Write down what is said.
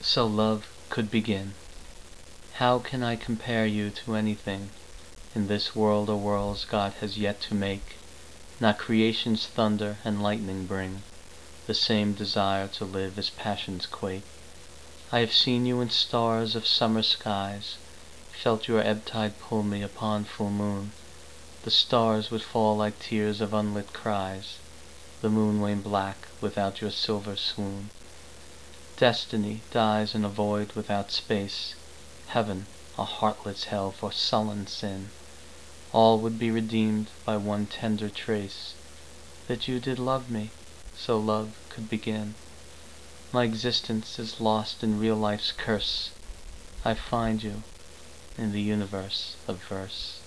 So love could begin. How can I compare you to anything In this world or worlds God has yet to make? Not creation's thunder and lightning bring The same desire to live as passions quake. I have seen you in stars of summer skies, Felt your ebb tide pull me upon full moon. The stars would fall like tears of unlit cries, The moon wane black without your silver swoon. Destiny dies in a void without space, Heaven a heartless hell for sullen sin. All would be redeemed by one tender trace That you did love me, so love could begin. My existence is lost in real life's curse, I find you in the universe of verse.